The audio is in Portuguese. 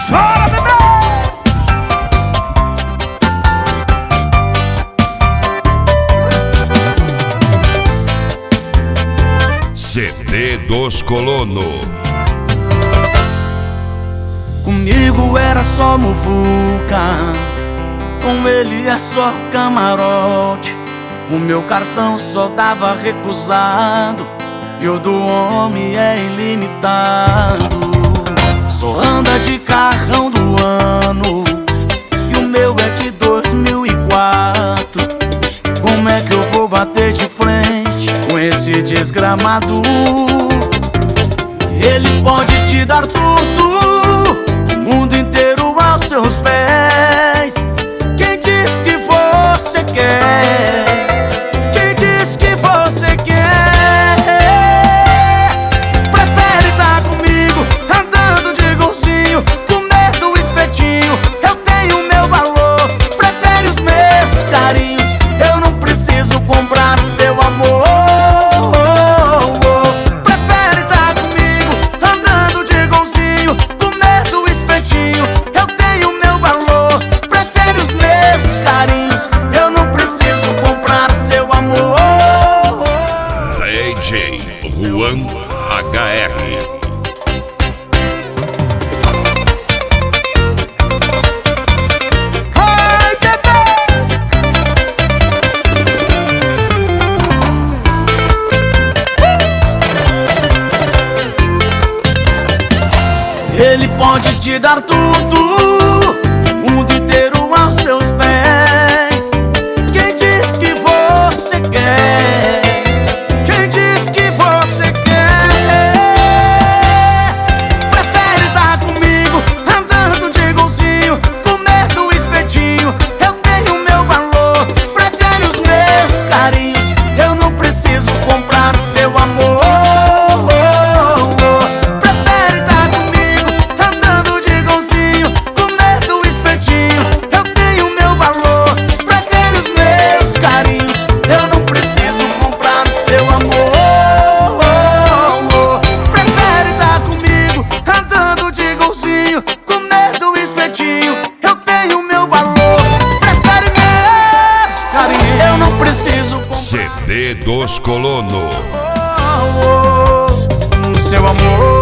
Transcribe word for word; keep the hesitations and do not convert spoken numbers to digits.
Chora, bebê! C D dos Colono. Comigo era só muvuca, com ele é só camarote. O meu cartão só dava recusado e o do homem é ilimitado. Só anda de carrão do ano e o meu é de dois mil e quatro. Como é que eu vou bater de frente com esse desgramado? Ele pode te dar tudo, o mundo inteiro aos seus pés. Quem diz que você quer? Quem diz que você quer? Prefere estar comigo, andando de golzinho, comer do espetinho. Eu tenho meu valor, prefere os meus carinhos. Eu não preciso comprar seu amor. Juan H R. Ele pode te dar tudo, o mundo inteiro aos seus pés. Quem diz que você quer? Quem diz que você quer? Prefere estar comigo, andando de golzinho, comer do espetinho. Eu tenho meu valor, prefere os meus carinhos. Eu não preciso comprar seu amor. C D dos Colono. Oh, oh, oh, seu amor.